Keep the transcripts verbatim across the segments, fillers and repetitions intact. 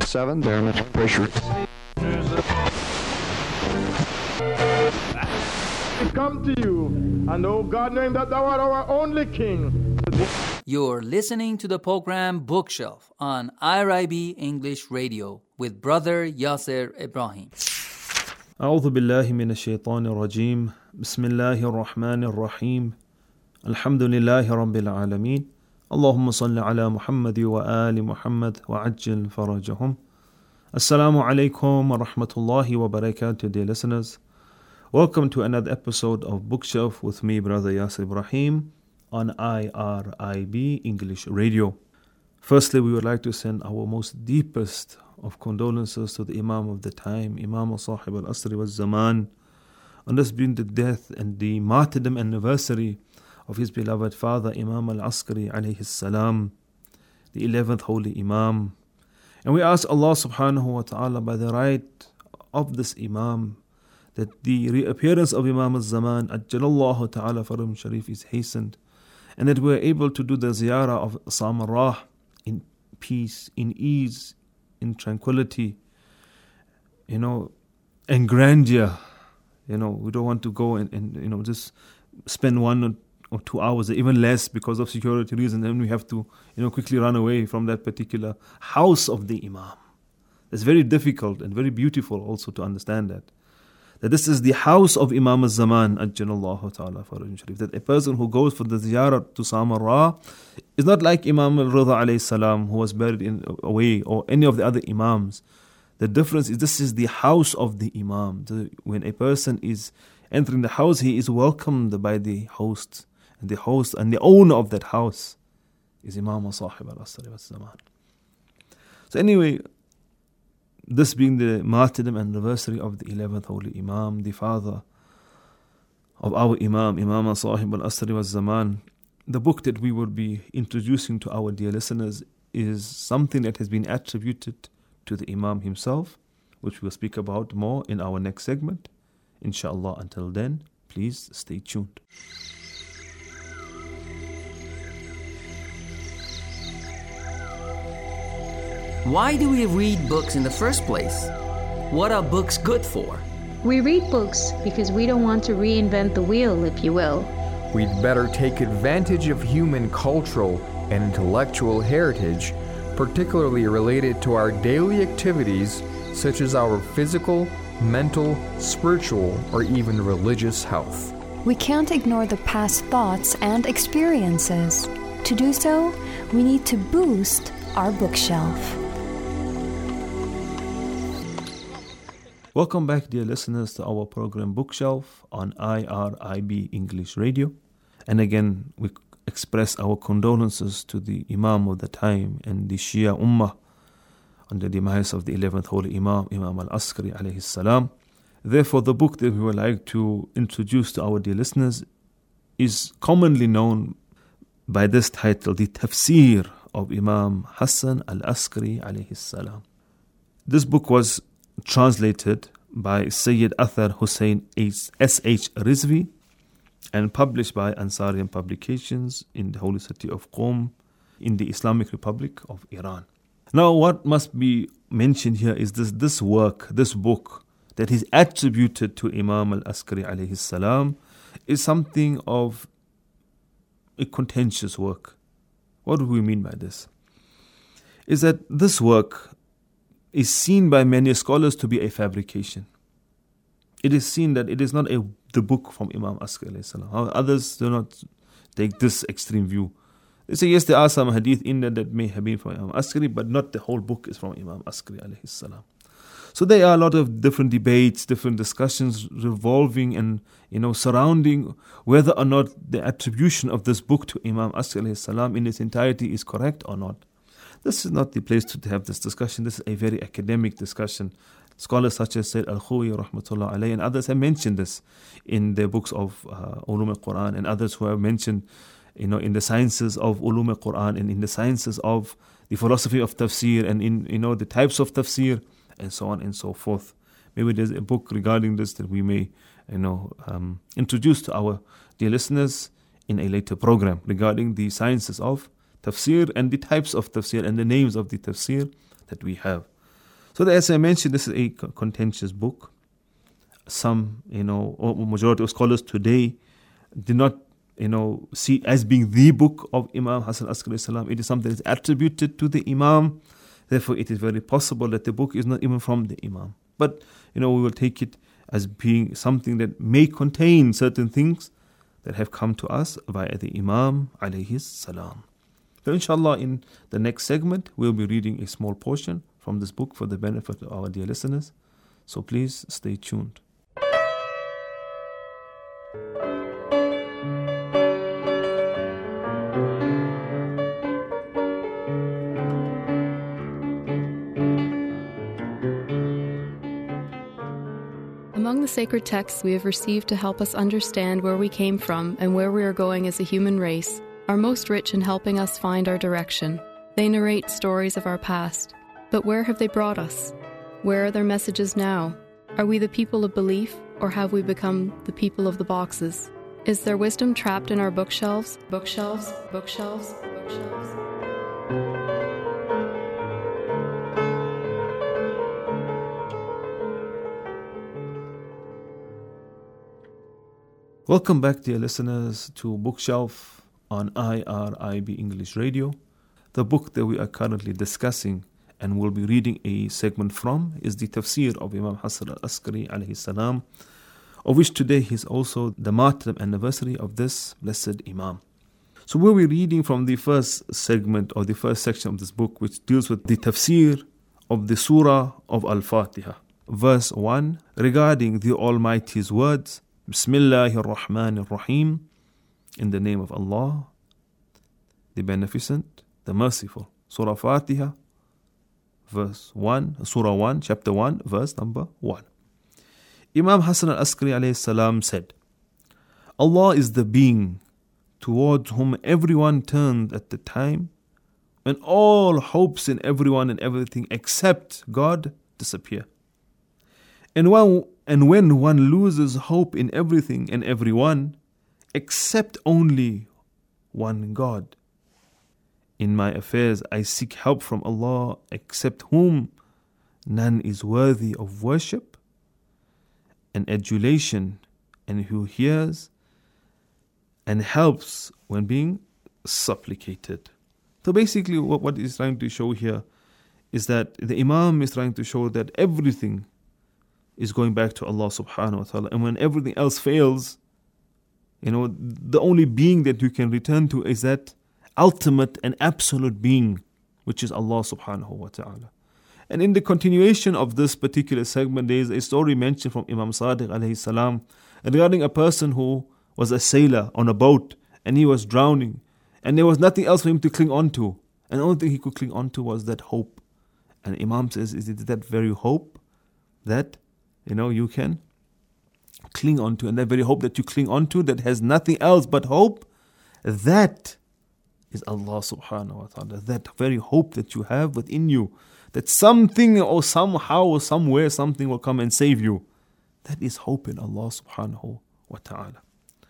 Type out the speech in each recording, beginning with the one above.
seven, there, Mister Pressure. We come to you, and oh God, knowing that thou art our only King. You're listening to the program Bookshelf on I R I B English Radio with Brother Yasser Ibrahim. أعوذ بالله من الشيطان الرجيم بسم الله الرحمن الرحيم الحمد لله رب العالمين اللهم صل على محمد وآل محمد وعجل فرجهم. Assalamu alaikum wa rahmatullahi wa barakatuh, dear listeners. Welcome to another episode of Bookshelf with me, Brother Yasser Ibrahim, on I R I B English Radio. Firstly, we would like to send our most deepest of condolences to the Imam of the time, Imam Sahib al-Asri wal-Zaman, on this being the death and the martyrdom anniversary of his beloved father, Imam al-Askari alayhi salam, the eleventh holy Imam. And we ask Allah subhanahu wa ta'ala, by the right of this Imam, that the reappearance of Imam al-Zaman, Ajjalallahu ta'ala Farum Sharif, is hastened, and that we are able to do the ziyarah of Samarrah in peace, in ease, in tranquility, you know, and grandeur. You know, we don't want to go and, and you know, just spend one or, or two hours, or even less, because of security reasons, and we have to, you know, quickly run away from that particular house of the Imam. It's very difficult and very beautiful also to understand that. That this is the house of Imam al-Zaman, Ajjalallahu ta'ala Faraj Sharif. That a person who goes for the ziyarah to Samarrah is not like Imam al-Rida alayhi salam, who was buried in away, or any of the other Imams. The difference is this is the house of the Imam. The, when a person is entering the house, he is welcomed by the host. And the host and the owner of that house is Imam Sahib al-Asri wal-Zaman. So anyway, this being the martyrdom anniversary of the eleventh holy Imam, the father of our Imam, Imam Sahib al-Asri wal-Zaman, the book that we will be introducing to our dear listeners is something that has been attributed to the Imam himself, which we'll speak about more in our next segment. Inshallah, until then, please stay tuned. Why do we read books in the first place? What are books good for? We read books because we don't want to reinvent the wheel, if you will. We'd better take advantage of human cultural and intellectual heritage, particularly related to our daily activities, such as our physical, mental, spiritual, or even religious health. We can't ignore the past thoughts and experiences. To do so, we need to boost our bookshelf. Welcome back, dear listeners, to our program Bookshelf on I R I B English Radio. And again, we express our condolences to the Imam of the time and the Shia Ummah on the demise of the eleventh holy Imam, Imam al-Askari alayhi salam. Therefore, the book that we would like to introduce to our dear listeners is commonly known by this title, the Tafsir of Imam Hassan al-Askari alayhi salam. This book was translated by Sayyid Athar Hussein S H Rizvi and published by Ansarian Publications in the holy city of Qom in the Islamic Republic of Iran. Now, what must be mentioned here is this this work, this book that is attributed to Imam al-Askari alayhi salam is something of a contentious work. What do we mean by this? Is that this work is seen by many scholars to be a fabrication. It is seen that it is not a the book from Imam Askari alayhi salam. Others do not take this extreme view. They say, yes, there are some hadith in there that may have been from Imam Askari, but not the whole book is from Imam Askari alayhi salam. So there are a lot of different debates, different discussions revolving and, you know, surrounding whether or not the attribution of this book to Imam Askari alayhi salam in its entirety is correct or not. This is not the place to have this discussion. This is a very academic discussion. Scholars such as Sayyid Al-Khuwi rahmatullah alayhi and others have mentioned this in their books of uh, Ulum al-Quran, and others who have mentioned, you know, in the sciences of Ulum al-Quran and in the sciences of the philosophy of tafsir and in, you know, the types of tafsir and so on and so forth. Maybe there's a book regarding this that we may, you know, um, introduce to our dear listeners in a later program regarding the sciences of tafsir and the types of tafsir and the names of the tafsir that we have. So as I mentioned, this is a contentious book. Some, you know, or majority of scholars today did not, you know, see it as being the book of Imam Hassan al-Askari salam. It is something that is attributed to the Imam. Therefore, it is very possible that the book is not even from the Imam. But, you know, we will take it as being something that may contain certain things that have come to us via the Imam alayhi salam. So inshallah, in the next segment, we'll be reading a small portion from this book for the benefit of our dear listeners. So please stay tuned. Among the sacred texts we have received to help us understand where we came from and where we are going as a human race are most rich in helping us find our direction. They narrate stories of our past. But where have they brought us? Where are their messages now? Are we the people of belief, or have we become the people of the boxes? Is there wisdom trapped in our bookshelves? Bookshelves, bookshelves, bookshelves. Welcome back, dear listeners, to Bookshelf on I R I B English Radio. The book that we are currently discussing and will be reading a segment from is the Tafsir of Imam Hassan al-Askari alayhi salam, of which today is also the martyrdom anniversary of this blessed Imam. So we'll be reading from the first segment or the first section of this book, which deals with the Tafsir of the Surah of Al-Fatiha. Verse one, regarding the Almighty's words, Bismillahir Rahmanir Rahim, in the name of Allah, the Beneficent, the Merciful. Surah Fatiha, verse one, Surah one, chapter one, verse number one. Imam Hassan al-Askari alayhi salam said, Allah is the being towards whom everyone turned at the time when all hopes in everyone and everything except God disappear. And when, and when one loses hope in everything and everyone except only one God. In my affairs I seek help from Allah, except whom none is worthy of worship and adulation, and who hears and helps when being supplicated. So basically what, what he's trying to show here is that the Imam is trying to show that everything is going back to Allah subhanahu wa ta'ala. And when everything else fails, you know, the only being that you can return to is that ultimate and absolute being, which is Allah subhanahu wa ta'ala. And in the continuation of this particular segment, there is a story mentioned from Imam Sadiq alayhi salam regarding a person who was a sailor on a boat and he was drowning and there was nothing else for him to cling on to. And the only thing he could cling on to was that hope. And Imam says, is it that very hope that, you know, you can cling on to, and that very hope that you cling on to that has nothing else but hope, that is Allah subhanahu wa ta'ala. That very hope that you have within you, that something or somehow or somewhere something will come and save you, that is hope in Allah subhanahu wa ta'ala.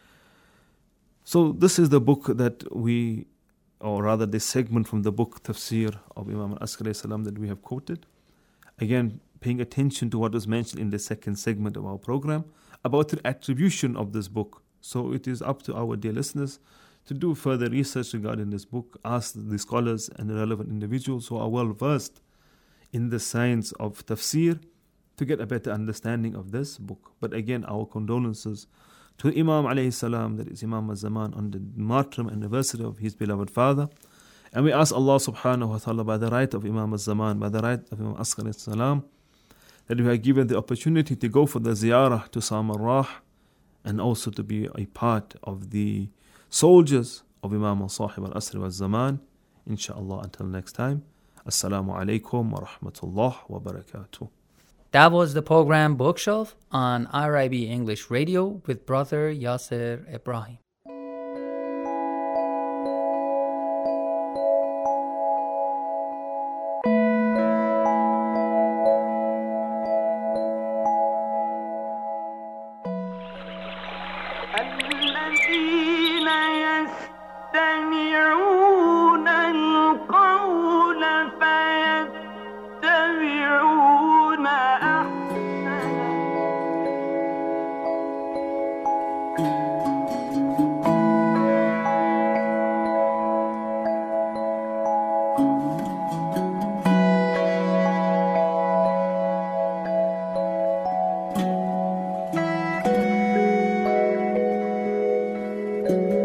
So this is the book that we, or rather this segment from the book Tafsir of Imam al-Askari salam that we have quoted. Again, paying attention to what was mentioned in the second segment of our program about the attribution of this book. So it is up to our dear listeners to do further research regarding this book, ask the scholars and the relevant individuals who are well versed in the science of tafsir to get a better understanding of this book. But again, our condolences to Imam alayhi salam, that is Imam al-Zaman, on the martyrdom anniversary of his beloved father. And we ask Allah subhanahu wa ta'ala, by the right of Imam al-Zaman, by the right of Imam Askari salam, that we are given the opportunity to go for the ziyarah to Samarrah and also to be a part of the soldiers of Imam al-Sahib al-Asri wal-Zaman. Inshallah, until next time. Assalamu alaikum wa rahmatullah wa barakatuh. That was the program Bookshelf on I R I B English Radio with Brother Yasser Ibrahim. الذين يستمعون القول فيتبعون Thank you.